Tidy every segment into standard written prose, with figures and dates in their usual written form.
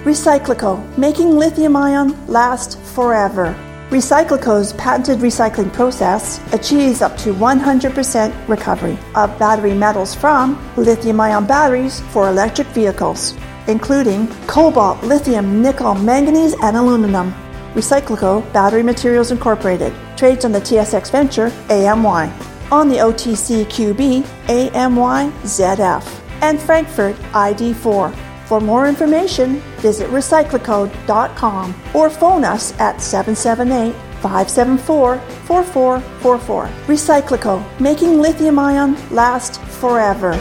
Recyclico, making lithium-ion last forever. Recyclico's patented recycling process achieves up to 100% recovery of battery metals from lithium-ion batteries for electric vehicles, including cobalt, lithium, nickel, manganese, and aluminum. Recyclico Battery Materials Incorporated trades on the TSX Venture AMY, on the OTCQB AMYZF, and Frankfurt ID4. For more information, visit recyclico.com or phone us at 778-574-4444. Recyclico, making lithium-ion last forever.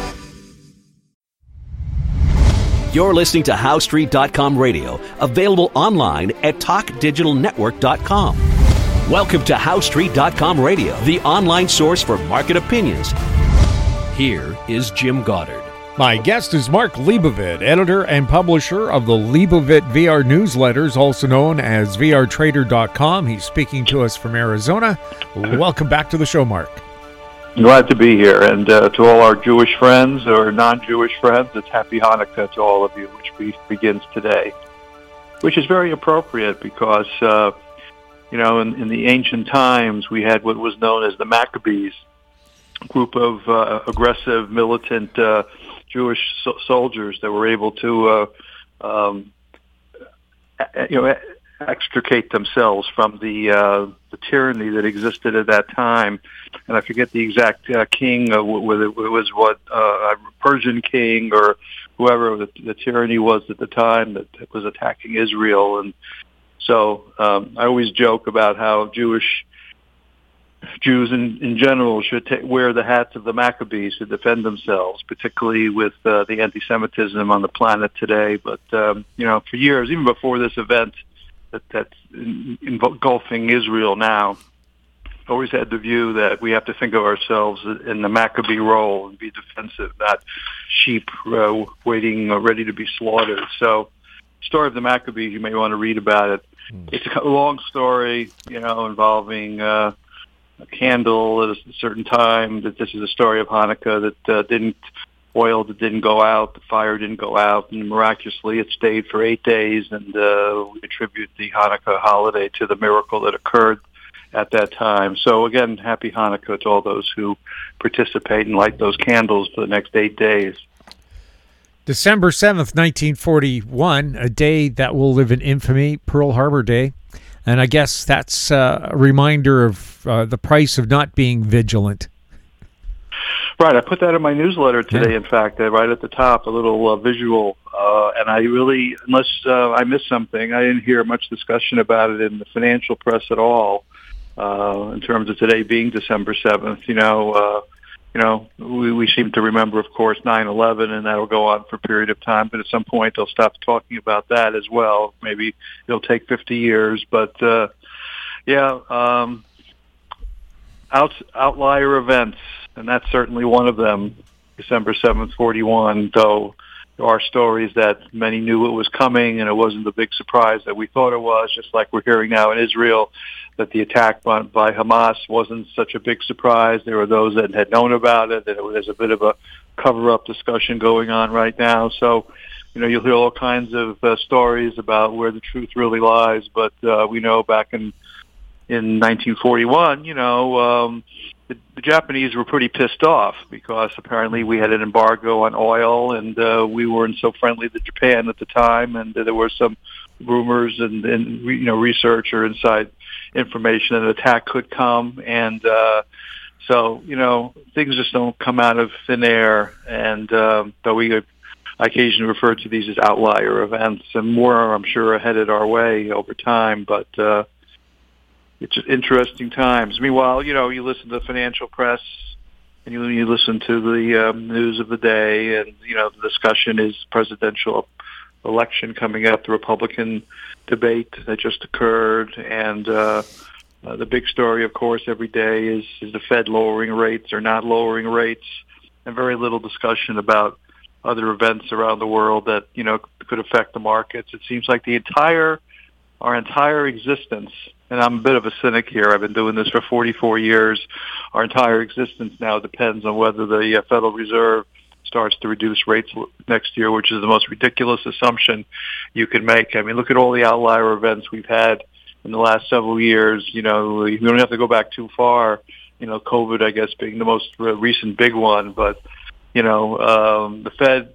You're listening to HowStreet.com radio, available online at TalkDigitalNetwork.com. Welcome to HowStreet.com radio, the online source for market opinions. Here is Jim Goddard. My guest is Mark Leibovit, editor and publisher of the Leibovit VR newsletters, also known as VRTrader.com. He's speaking to us from Arizona. Welcome back to the show, Mark. Glad to be here. And to all our Jewish friends or non-Jewish friends, it's Happy Hanukkah to all of you, which begins today, which is very appropriate because, in the ancient times, we had what was known as the Maccabees, a group of aggressive, militant Jewish soldiers that were able to, extricate themselves from the tyranny that existed at that time. And I forget the exact king, whether it was a Persian king or whoever the tyranny was at the time that was attacking Israel. And so I always joke about how Jews in general should wear the hats of the Maccabees to defend themselves, particularly with the anti-Semitism on the planet today. But, for years, even before this event that's engulfing Israel now, I've always had the view that we have to think of ourselves in the Maccabee role and be defensive, not sheep waiting ready to be slaughtered. So the story of the Maccabees, you may want to read about it. It's a long story, involving a candle at a certain time. That this is a story of Hanukkah that didn't go out, the fire didn't go out, and miraculously it stayed for 8 days, and we attribute the Hanukkah holiday to the miracle that occurred at that time. So again, Happy Hanukkah to all those who participate and light those candles for the next 8 days. December 7th, 1941, a day that will live in infamy, Pearl Harbor Day. And I guess that's a reminder of the price of not being vigilant. Right. I put that in my newsletter today, in fact, right at the top, a little visual. And I really, unless I missed something, I didn't hear much discussion about it in the financial press at all in terms of today being December 7th. We seem to remember, of course, 9/11, and that'll go on for a period of time. But at some point, they'll stop talking about that as well. Maybe it'll take 50 years. But, outlier events, and that's certainly one of them, December 7th, 41, though there are stories that many knew it was coming, and it wasn't the big surprise that we thought it was, just like we're hearing now in Israel, that the attack by Hamas wasn't such a big surprise. There were those that had known about it, that there's a bit of a cover-up discussion going on right now. So, you'll hear all kinds of stories about where the truth really lies, but we know back in 1941, the Japanese were pretty pissed off because apparently we had an embargo on oil, and we weren't so friendly to Japan at the time, and there were some rumors and research or inside information that an attack could come, and so things just don't come out of thin air. And though I occasionally refer to these as outlier events, and more I'm sure are headed our way over time, but it's interesting times. Meanwhile, you listen to the financial press and you listen to the news of the day, and the discussion is presidential election coming up, the Republican debate that just occurred, and the big story, of course, every day is the Fed lowering rates or not lowering rates, and very little discussion about other events around the world that could affect the markets. It seems like our entire existence, and I'm a bit of a cynic here, I've been doing this for 44 years, our entire existence now depends on whether the Federal Reserve starts to reduce rates next year, which is the most ridiculous assumption you can make. I mean, look at all the outlier events we've had in the last several years. You know, you don't have to go back too far. You know, COVID, I guess, being the most recent big one. But, you know, the Fed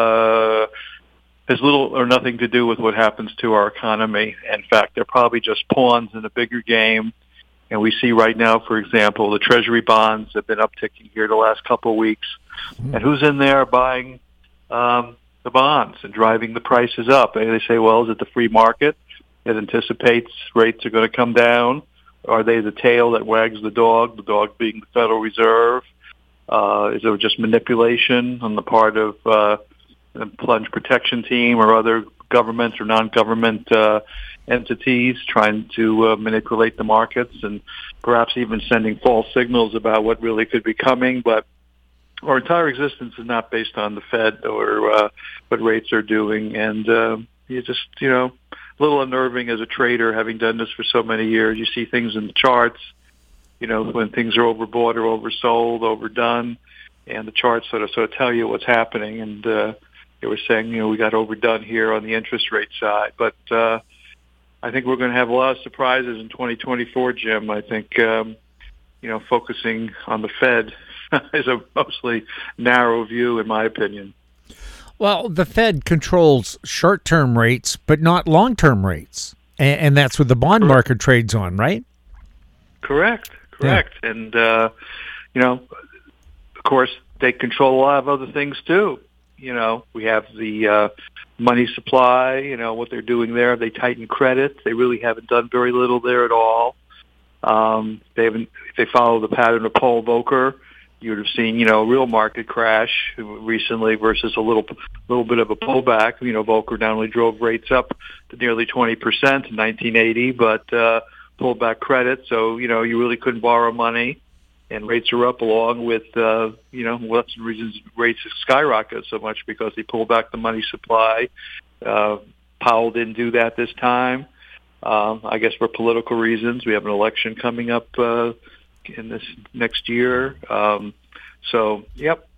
has little or nothing to do with what happens to our economy. In fact, they're probably just pawns in a bigger game. And we see right now, for example, the Treasury bonds have been upticking here the last couple of weeks. And who's in there buying the bonds and driving the prices up? And they say, well, is it the free market that anticipates rates are going to come down? Are they the tail that wags the dog being the Federal Reserve? Is it just manipulation on the part of the plunge protection team or other government or non-government entities trying to manipulate the markets and perhaps even sending false signals about what really could be coming? But our entire existence is not based on the Fed or what rates are doing. And you just, you know, a little unnerving as a trader, having done this for so many years. You see things in the charts, you know, when things are overbought or oversold, overdone, and the charts sort of tell you what's happening. And they were saying, you know, we got overdone here on the interest rate side. But I think we're going to have a lot of surprises in 2024, Jim. I think, you know, focusing on the Fed is a mostly narrow view, in my opinion. Well, the Fed controls short-term rates, but not long-term rates. And that's what the bond market trades on, right? Correct. Yeah. And, you know, of course, they control a lot of other things, too. You know, we have the money supply, you know, what they're doing there. They tighten credit. They really haven't done very little there at all. If they follow the pattern of Paul Volcker, you would have seen, you know, a real market crash recently versus a little bit of a pullback. You know, Volcker not only drove rates up to nearly 20% in 1980, but pulled back credit. So, you know, you really couldn't borrow money. And rates are up along with, you know, what's the reasons rates skyrocketed so much because they pulled back the money supply. Powell didn't do that this time. I guess for political reasons. We have an election coming up in this next year. So, yep.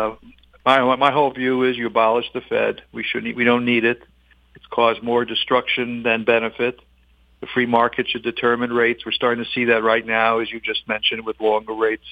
My whole view is you abolish the Fed. We don't need it. It's caused more destruction than benefit. The free market should determine rates. We're starting to see that right now, as you just mentioned, with longer rates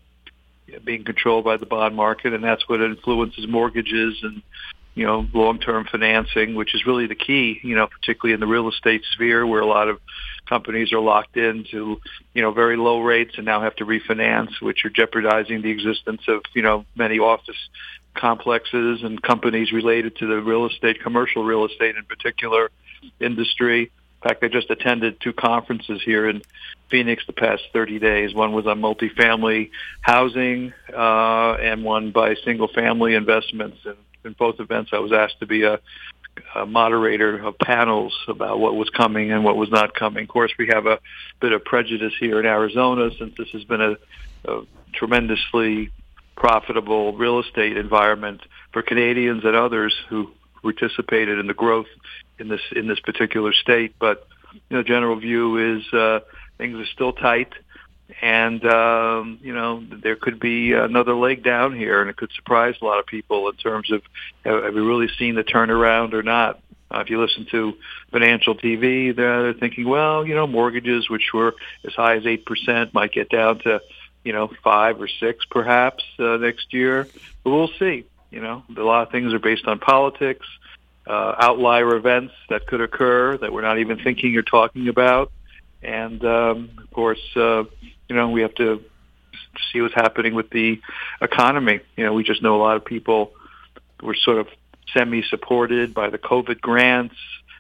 being controlled by the bond market, and that's what influences mortgages and, you know, long-term financing, which is really the key, you know, particularly in the real estate sphere where a lot of companies are locked into, you know, very low rates and now have to refinance, which are jeopardizing the existence of, you know, many office complexes and companies related to the real estate, commercial real estate in particular industry. In fact, I just attended 2 conferences here in Phoenix the past 30 days. One was on multifamily housing and one by single-family investments. And in both events, I was asked to be a moderator of panels about what was coming and what was not coming. Of course, we have a bit of prejudice here in Arizona since this has been a tremendously profitable real estate environment for Canadians and others who participated in the growth in this particular state. But, you know, general view is things are still tight, and you know, there could be another leg down here, and it could surprise a lot of people in terms of have we really seen the turnaround or not. If you listen to financial TV, they're thinking, well, you know, mortgages which were as high as 8% might get down to, you know, 5 or 6 perhaps next year. But we'll see. You know, a lot of things are based on politics, outlier events that could occur that we're not even thinking or talking about. And, of course, you know, we have to see what's happening with the economy. You know, we just know a lot of people were sort of semi-supported by the COVID grants.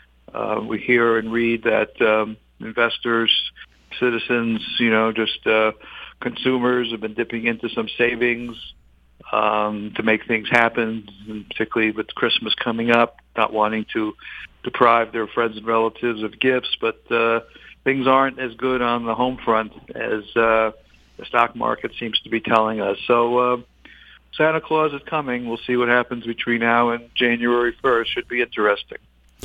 We hear and read that investors, citizens, you know, just consumers have been dipping into some savings to make things happen, and particularly with Christmas coming up, not wanting to deprive their friends and relatives of gifts. But things aren't as good on the home front as the stock market seems to be telling us. So Santa Claus is coming. We'll see what happens between now and January 1st. Should be interesting.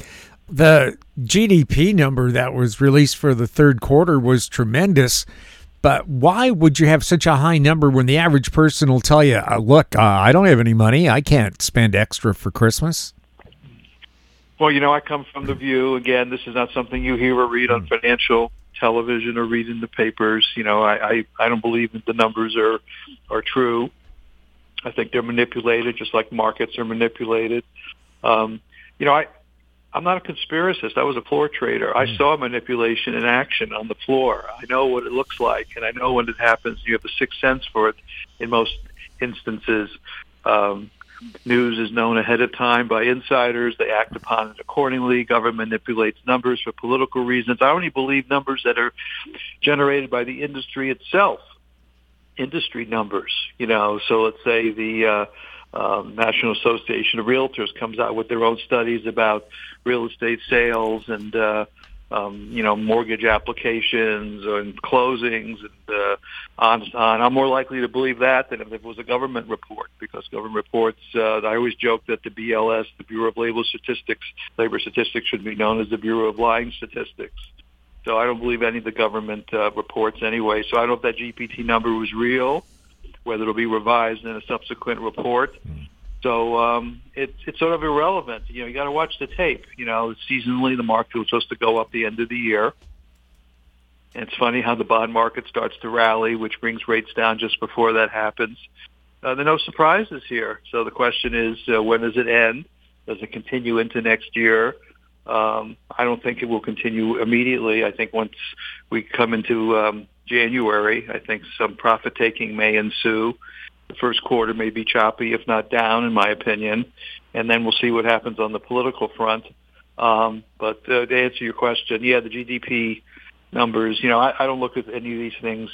The GDP number that was released for the third quarter was tremendous. But why would you have such a high number when the average person will tell you, look, I don't have any money. I can't spend extra for Christmas? Well, I come from the view, again, this is not something you hear or read on financial television or read in the papers. I don't believe that the numbers are true. I think they're manipulated, just like markets are manipulated. I'm not a conspiracist. I was a floor trader. I saw manipulation in action on the floor. I know what it looks like, and I know when it happens. You have a sixth sense for it in most instances. News is known ahead of time by insiders. They act upon it accordingly. Government manipulates numbers for political reasons. I only believe numbers that are generated by the industry itself, industry numbers. So let's say the National Association of Realtors comes out with their own studies about real estate sales and mortgage applications and closings and on and on. I'm more likely to believe that than if it was a government report, because government reports, I always joke that the BLS, the Bureau of Labor Statistics should be known as the Bureau of Lying Statistics. So I don't believe any of the government reports anyway. So I don't know if that GPT number was real, whether it'll be revised in a subsequent report. So it's sort of irrelevant. You got to watch the tape. Seasonally, the market was supposed to go up the end of the year. And it's funny how the bond market starts to rally, which brings rates down just before that happens. There are no surprises here. So the question is, when does it end? Does it continue into next year? I don't think it will continue immediately. I think once we come into January, I think some profit-taking may ensue. The first quarter may be choppy, if not down, in my opinion. And then we'll see what happens on the political front. But to answer your question, the GDP numbers, I don't look at any of these things.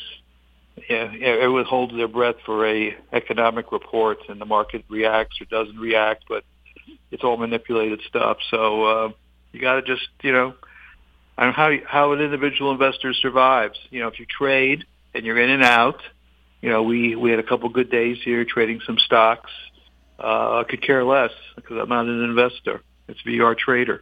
It holds their breath for a economic report, and the market reacts or doesn't react, but it's all manipulated stuff. So you got to just, I don't know how an individual investor survives. If you trade and you're in and out, we had a couple good days here trading some stocks. I could care less because I'm not an investor. It's VR trader.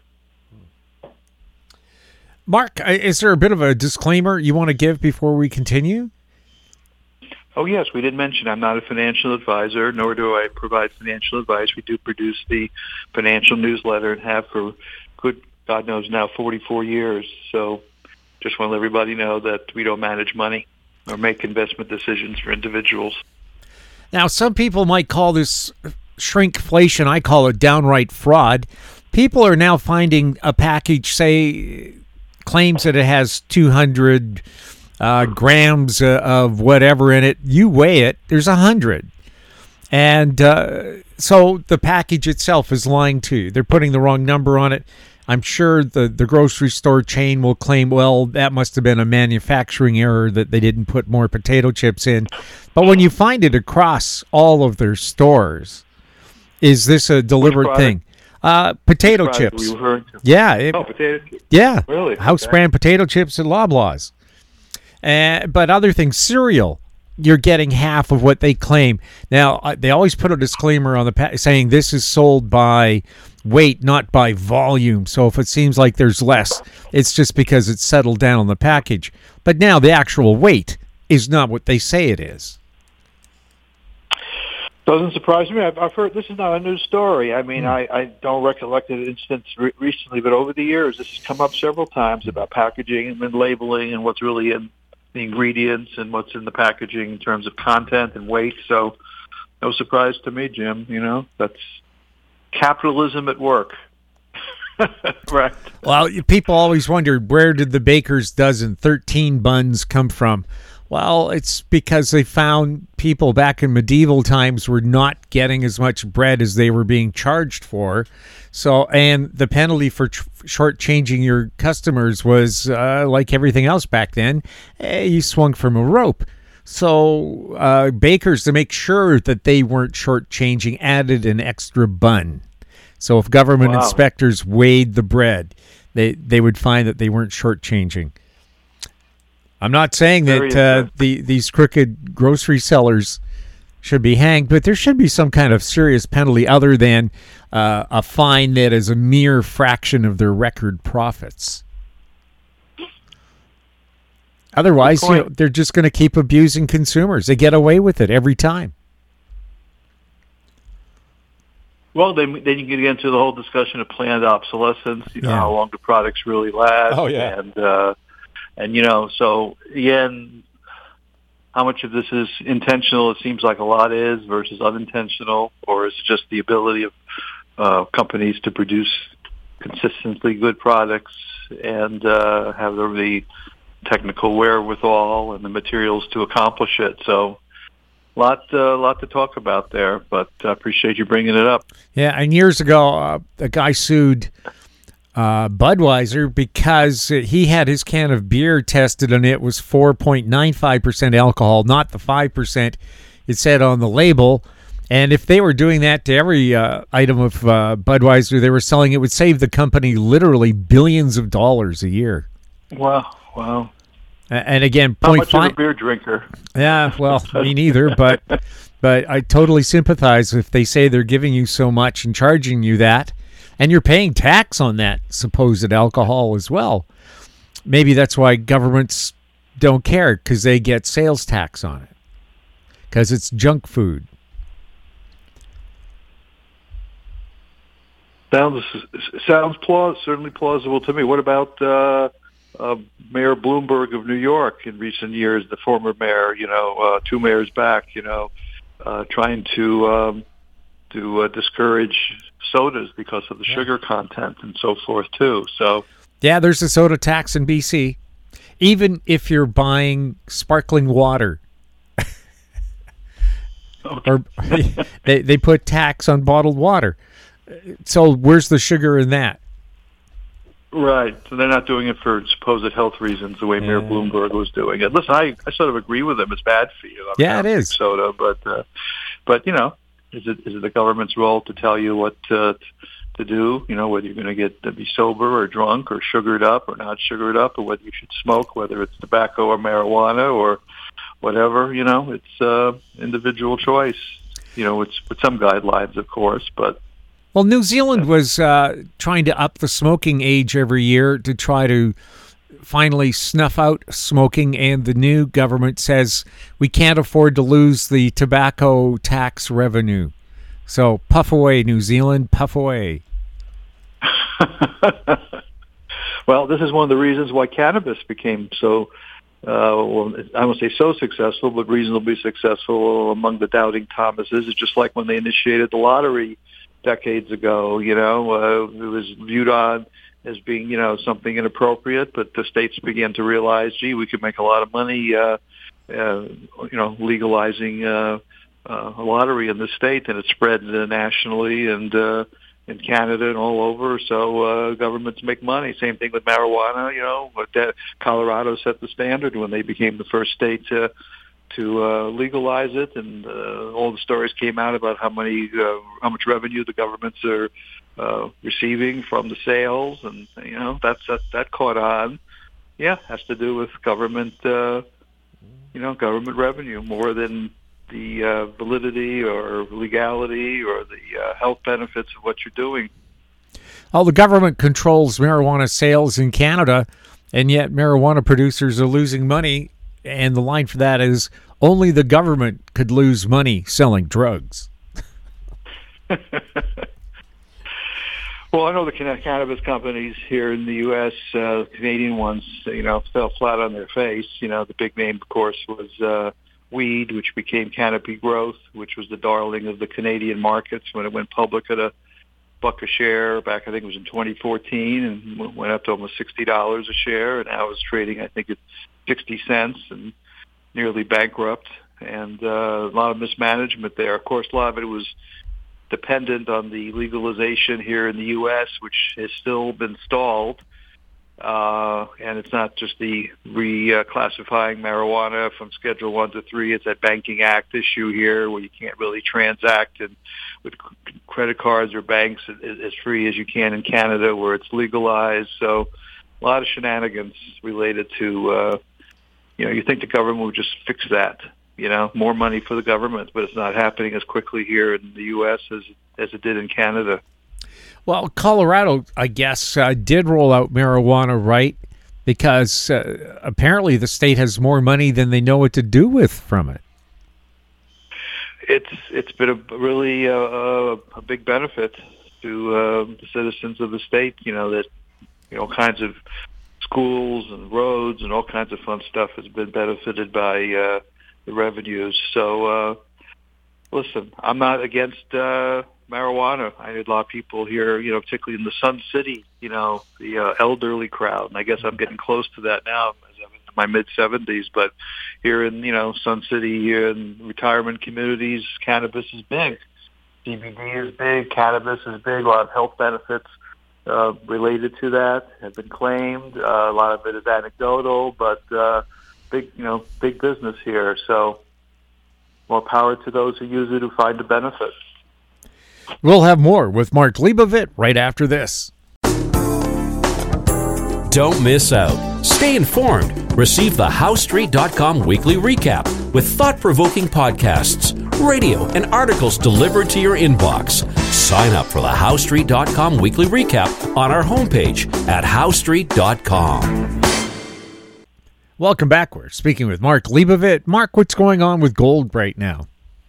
Mark, is there a bit of a disclaimer you want to give before we continue? Oh, yes. We did mention I'm not a financial advisor, nor do I provide financial advice. We do produce the financial newsletter and have for good, God knows now, 44 years. So just want to let everybody know that we don't manage money or make investment decisions for individuals. Now, some people might call this shrinkflation. I call it downright fraud. People are now finding a package, say, claims that it has 200 grams of whatever in it. You weigh it, there's 100. And so the package itself is lying to you. They're putting the wrong number on it. I'm sure the grocery store chain will claim, well, that must have been a manufacturing error that they didn't put more potato chips in. But when you find it across all of their stores, is this a deliberate thing? Potato chips. Yeah. Potato chips. Yeah. Really? House brand potato chips at Loblaws. But other things, cereal, you're getting half of what they claim. Now, they always put a disclaimer on the saying this is sold by weight, not by volume. So if it seems like there's less, it's just because it's settled down on the package. But now the actual weight is not what they say it is. Doesn't surprise me. I've heard this is not a new story. I mean, I don't recollect an instance recently, but over the years, this has come up several times about packaging and labeling and what's really in the ingredients and what's in the packaging in terms of content and weight. So no surprise to me, Jim. That's capitalism at work. Right. Well, people always wondered, where did the baker's dozen 13 buns come from? Well, it's because they found people back in medieval times were not getting as much bread as they were being charged for. So, and the penalty for shortchanging your customers was like everything else back then. You swung from a rope. So bakers, to make sure that they weren't shortchanging, added an extra bun. So if government inspectors weighed the bread, they would find that they weren't shortchanging. I'm not saying that these crooked grocery sellers should be hanged, but there should be some kind of serious penalty other than a fine that is a mere fraction of their record profits. Otherwise, they're just going to keep abusing consumers. They get away with it every time. Well, then you get into the whole discussion of planned obsolescence. You know, how long do products really last? Oh, yeah. And so again, how much of this is intentional? It seems like a lot is versus unintentional, or is it just the ability of companies to produce consistently good products and have the technical wherewithal and the materials to accomplish it? So, lot to talk about there, but I appreciate you bringing it up. Yeah, and years ago, a guy sued Budweiser because he had his can of beer tested and it was 4.95% alcohol, not the 5% it said on the label. And if they were doing that to every item of Budweiser they were selling, it would save the company literally billions of dollars a year. Wow. And again, not much of a beer drinker. Yeah, well, me neither, but I totally sympathize if they say they're giving you so much and charging you that, and you're paying tax on that supposed alcohol as well. Maybe that's why governments don't care, because they get sales tax on it, because it's junk food. Sounds certainly plausible to me. What about Mayor Bloomberg of New York in recent years, the former mayor, 2 mayors back, trying to discourage sodas because of the sugar content and so forth too. So yeah, there's a soda tax in BC, even if you're buying sparkling water. Okay. Or they put tax on bottled water. So where's the sugar in that? Right. So they're not doing it for supposed health reasons the way Mayor Bloomberg was doing it. Listen, I sort of agree with him. It's bad for you. It is. Soda, but is it the government's role to tell you what to do? Whether you're going to be sober or drunk or sugared up or not sugared up, or whether you should smoke, whether it's tobacco or marijuana or whatever. It's individual choice. It's with some guidelines, of course, but. Well, New Zealand was trying to up the smoking age every year to try to finally snuff out smoking, and the new government says we can't afford to lose the tobacco tax revenue. So puff away, New Zealand, puff away. Well, this is one of the reasons why cannabis became so, I won't say so successful, but reasonably successful among the doubting Thomases. It's just like when they initiated the lottery decades ago, it was viewed on as being, something inappropriate, but the states began to realize, gee, we could make a lot of money, legalizing a lottery in the state, and it spread nationally and in Canada and all over. So governments make money. Same thing with marijuana. Colorado set the standard when they became the first state to legalize it, and all the stories came out about how much revenue the governments are receiving from the sales, and that caught on. Yeah, has to do with government, government revenue more than the validity or legality or the health benefits of what you're doing. Well, the government controls marijuana sales in Canada, and yet marijuana producers are losing money. And the line for that is, only the government could lose money selling drugs. Well, I know the cannabis companies here in the U.S., Canadian ones, fell flat on their face. The big name, of course, was Weed, which became Canopy Growth, which was the darling of the Canadian markets when it went public at $1 a share back, I think it was in 2014, and went up to almost $60 a share, and now it's trading, I think, at 60 cents and nearly bankrupt, and a lot of mismanagement there. Of course, a lot of it was dependent on the legalization here in the U.S., which has still been stalled. And it's not just the reclassifying marijuana from Schedule 1 to 3. It's that Banking Act issue here where you can't really transact with credit cards or banks as free as you can in Canada where it's legalized. So a lot of shenanigans related to, you think the government would just fix that, more money for the government, but it's not happening as quickly here in the U.S. as it did in Canada. Well, Colorado, I guess, did roll out marijuana right because apparently the state has more money than they know what to do with from it. It's been a big benefit to the citizens of the state. That all kinds of schools and roads and all kinds of fun stuff has been benefited by the revenues. So listen, I'm not against marijuana. I know a lot of people here, particularly in the Sun City, the elderly crowd, and I guess I'm getting close to that now as I'm in my mid-70s, but here in, Sun City, here in retirement communities, cannabis is big. CBD is big, cannabis is big, a lot of health benefits related to that have been claimed. A lot of it is anecdotal, but big business here. So more power to those who use it, who find the benefit. We'll have more with Mark Leibovit right after this. Don't miss out. Stay informed. Receive the HowStreet.com weekly recap with thought-provoking podcasts, radio, and articles delivered to your inbox. Sign up for the HowStreet.com weekly recap on our homepage at HowStreet.com. Welcome back. We're speaking with Mark Leibovit. Mark, what's going on with gold right now?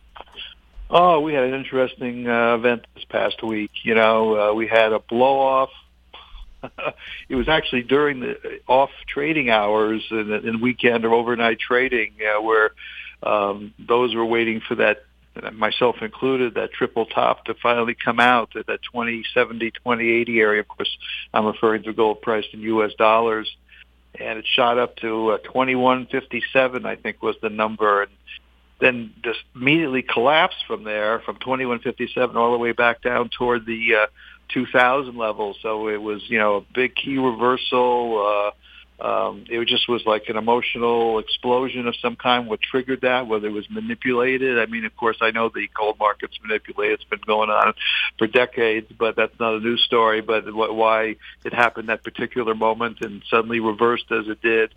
Oh, we had an interesting event this past week. We had a blow-off. It was actually during the off trading hours and weekend or overnight trading where those were waiting for that, myself included, that triple top to finally come out at that 2070, 2080 area. Of course, I'm referring to gold price in U.S. dollars. And it shot up to 2157, I think was the number, and then just immediately collapsed from there, from 2157 all the way back down toward the 2000 level. So it was, a big key reversal. It just was like an emotional explosion of some kind. What triggered that, whether it was manipulated. I mean, of course, I know the gold market's manipulated. It's been going on for decades, but that's not a news story. But why it happened that particular moment and suddenly reversed as it did.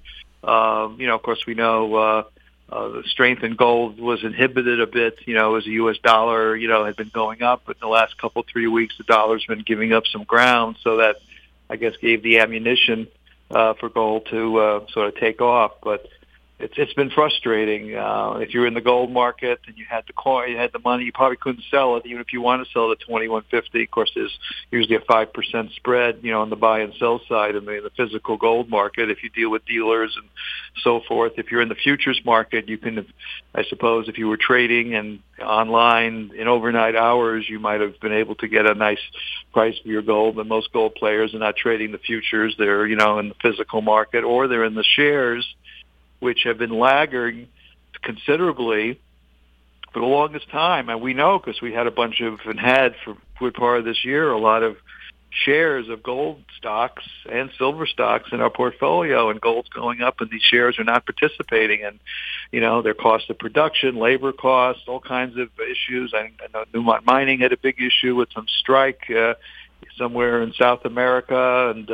Of course, we know the strength in gold was inhibited a bit, as the U.S. dollar, had been going up. But in the last 3 weeks, the dollar's been giving up some ground. So that, I guess, gave the ammunition for gold to sort of take off. But it's been frustrating. If you're in the gold market and you had the coin, you had the money, you probably couldn't sell it, even if you want to sell it at 2150. Of course, there's usually a 5% spread, on the buy and sell side in the physical gold market. If you deal with dealers and so forth, if you're in the futures market, you can, I suppose, if you were trading and online in overnight hours, you might have been able to get a nice price for your gold. But most gold players are not trading the futures; they're, in the physical market, or they're in the shares, which have been lagging considerably for the longest time. And we know, because we had a bunch of, and had for a good part of this year, a lot of shares of gold stocks and silver stocks in our portfolio, and gold's going up and these shares are not participating. And, their cost of production, labor costs, all kinds of issues. I know Newmont Mining had a big issue with some strike somewhere in South America, and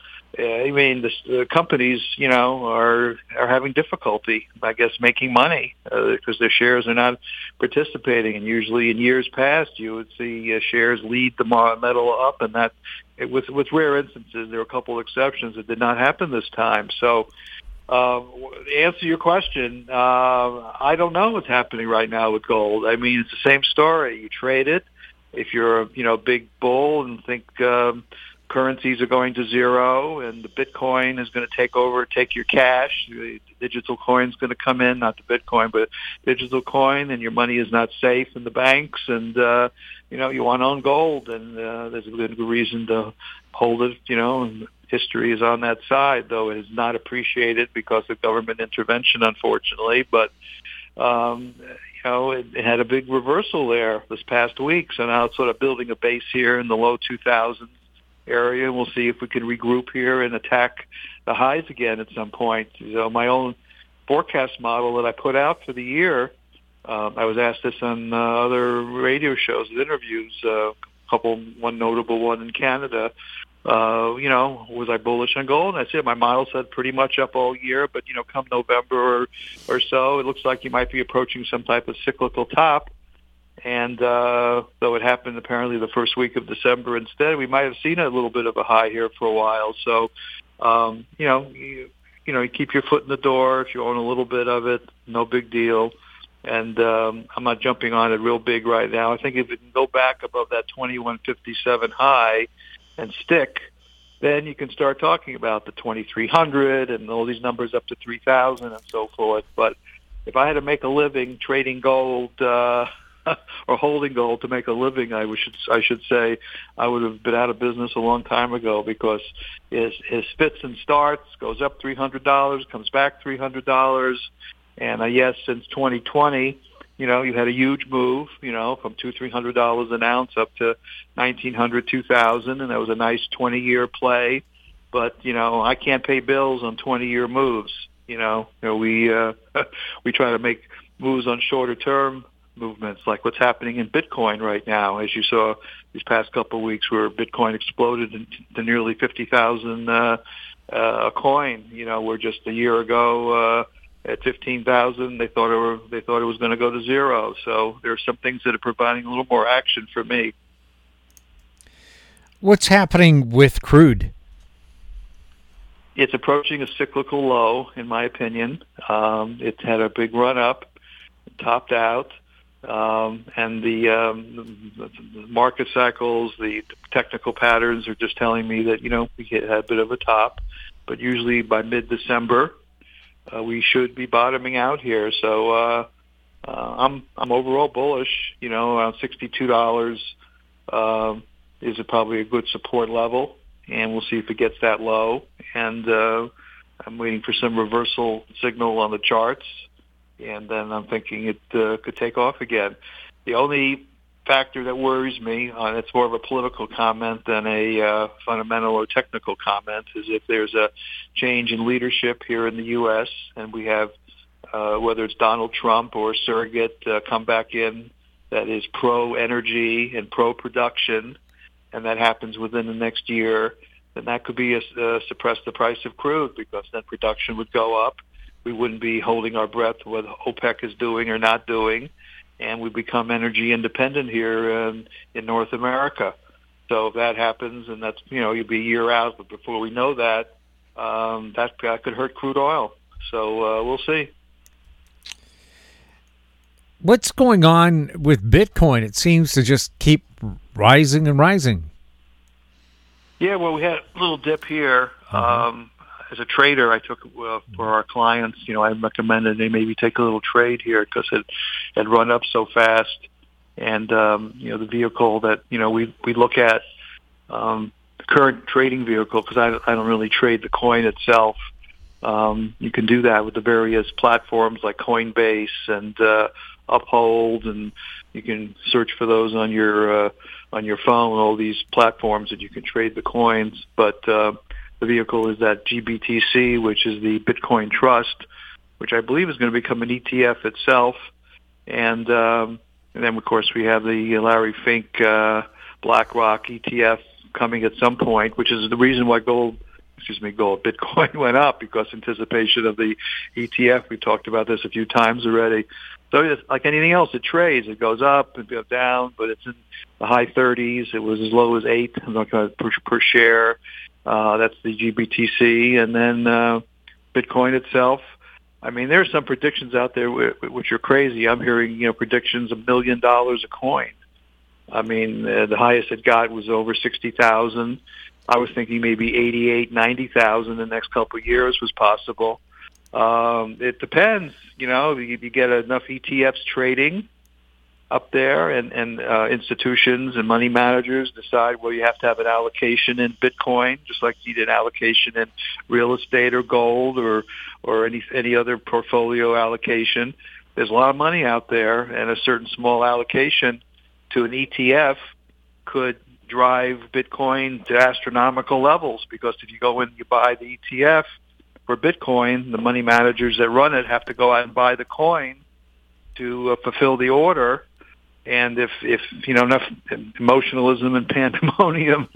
the companies, are having difficulty, I guess, making money because their shares are not participating. And usually in years past, you would see shares lead the metal up, and that, with rare instances, there were a couple of exceptions. It did not happen this time. So, to answer your question, I don't know what's happening right now with gold. I mean, it's the same story. You trade it. If you're a big bull and think currencies are going to zero and the Bitcoin is going to take your cash. The digital coin is going to come in, not the Bitcoin, but digital coin, and your money is not safe in the banks. And, you want to own gold, and there's a good reason to hold it, and history is on that side, though it is not appreciated because of government intervention, unfortunately. But, it had a big reversal there this past week. So now it's sort of building a base here in the low 2000s. area, and we'll see if we can regroup here and attack the highs again at some point. My own forecast model that I put out for the year, I was asked this on other radio shows and interviews, one notable one in Canada. Was I bullish on gold? And I said my model said pretty much up all year, but come November or so, it looks like you might be approaching some type of cyclical top. And though it happened apparently the first week of December instead, we might have seen a little bit of a high here for a while. So You keep your foot in the door. If you own a little bit of it, no big deal. And I'm not jumping on it real big right now. I think if it can go back above that 2157 high and stick, then you can start talking about the 2300 and all these numbers up to 3000 and so forth. But if I had to make a living trading gold or holding gold to make a living, I should say I would have been out of business a long time ago, because his fits and starts, goes up $300, comes back $300, and yes, since 2020, you had a huge move, from $200-300 an ounce up to $1,900, $2,000, and that was a nice 20-year play. But I can't pay bills on 20-year moves. We try to make moves on shorter term movements, like what's happening in Bitcoin right now, as you saw these past couple of weeks, where Bitcoin exploded to nearly 50,000 a coin. Where just a year ago at 15,000, they thought it was going to go to zero. So there are some things that are providing a little more action for me. What's happening with crude? It's approaching a cyclical low, in my opinion. It had a big run up, topped out, and the market cycles, the technical patterns are just telling me that we had a bit of a top, but usually by mid-December we should be bottoming out here. So I'm overall bullish. Around $62 is probably a good support level, and we'll see if it gets that low. And I'm waiting for some reversal signal on the charts, and then I'm thinking it could take off again. The only factor that worries me, it's more of a political comment than a fundamental or technical comment, is if there's a change in leadership here in the U.S. and we have, whether it's Donald Trump or a surrogate come back in that is pro-energy and pro-production, and that happens within the next year, then that could be suppress the price of crude, because then production would go up. We wouldn't be holding our breath what OPEC is doing or not doing, and we become energy independent here in North America. So if that happens, and that's you'll be a year out, but before we know that, that could hurt crude oil. So we'll see. What's going on with Bitcoin? It seems to just keep rising and rising. Yeah, well, we had a little dip here. As a trader, I took for our clients, I recommended they maybe take a little trade here because it had run up so fast. And, the vehicle that, we look at, the current trading vehicle, because I don't really trade the coin itself. You can do that with the various platforms like Coinbase and Uphold, and you can search for those on your phone, all these platforms that you can trade the coins. But the vehicle is that GBTC, which is the Bitcoin Trust, which I believe is going to become an ETF itself. And then, of course, we have the Larry Fink BlackRock ETF coming at some point, which is the reason why Bitcoin went up, because anticipation of the ETF. We've talked about this a few times already. So it's like anything else, it trades. It goes up and goes down, but it's in the high 30s. It was as low as $8 per share. That's the GBTC. And then Bitcoin itself. I mean, there are some predictions out there which are crazy. I'm hearing, predictions of $1 million a coin. I mean, the highest it got was over 60,000. I was thinking maybe 88, 90,000 the next couple of years was possible. It depends, you get enough ETFs trading up there, and institutions and money managers decide, well, you have to have an allocation in Bitcoin, just like you did an allocation in real estate or gold or any other portfolio allocation. There's a lot of money out there, and a certain small allocation to an ETF could drive Bitcoin to astronomical levels, because if you go in and you buy the ETF for Bitcoin, the money managers that run it have to go out and buy the coin to fulfill the order. And if enough emotionalism and pandemonium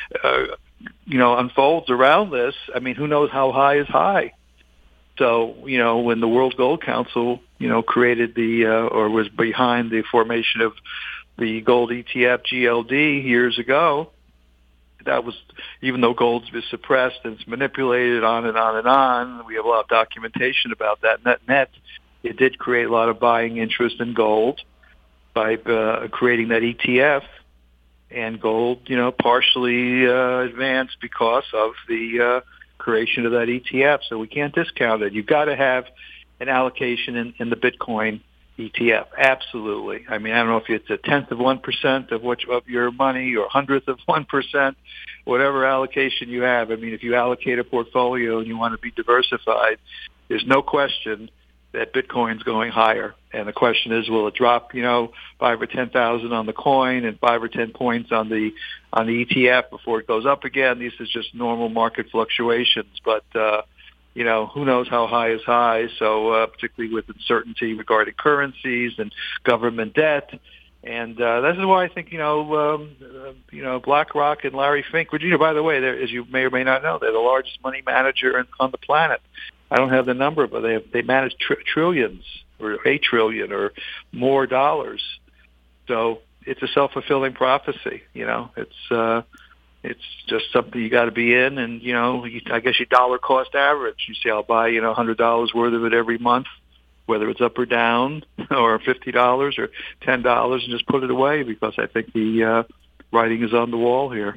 unfolds around this, I mean, who knows how high is high? So, when the World Gold Council, created or was behind the formation of the gold ETF GLD years ago, that was, even though gold's been suppressed and it's manipulated on and on and on, we have a lot of documentation about that. Net, it did create a lot of buying interest in gold by creating that ETF, and gold, partially advanced because of the creation of that ETF. So we can't discount it. You've got to have an allocation in the Bitcoin ETF. Absolutely. I mean, I don't know if it's 1/10 of 1% of your money or 100th of 1%, whatever allocation you have. I mean, if you allocate a portfolio and you want to be diversified, there's no question that Bitcoin's going higher. And the question is, will it drop, 5 or 10,000 on the coin and 5 or 10 points on the ETF before it goes up again? This is just normal market fluctuations. But, who knows how high is high? So particularly with uncertainty regarding currencies and government debt. And this is why I think, BlackRock and Larry Fink, Virginia, by the way, as you may or may not know, they're the largest money manager on the planet. I don't have the number, but they manage trillions or $8 trillion or more dollars. So it's a self-fulfilling prophecy. It's just something you got to be in, and I guess you dollar cost average. You say, I'll buy $100 worth of it every month, whether it's up or down, or $50 or $10, and just put it away, because I think the writing is on the wall here.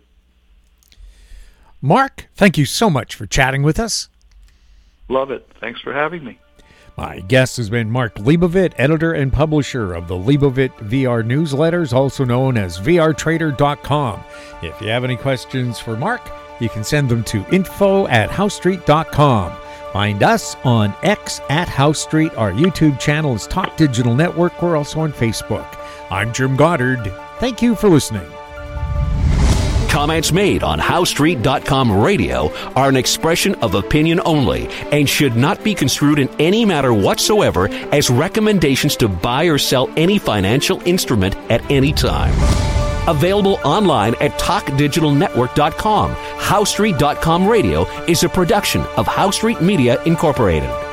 Mark, thank you so much for chatting with us. Love it. Thanks for having me. My guest has been Mark Leibovit, editor and publisher of the Leibovit VR newsletters, also known as vrtrader.com. If you have any questions for Mark, you can send them to info@housestreet.com. Find us on X @HouseStreet. Our YouTube channel is Talk Digital Network. We're also on Facebook. I'm Jim Goddard. Thank you for listening. Comments made on HouseStreet.com radio are an expression of opinion only and should not be construed in any matter whatsoever as recommendations to buy or sell any financial instrument at any time. Available online at TalkDigitalNetwork.com. HouseStreet.com radio is a production of House Street Media Incorporated.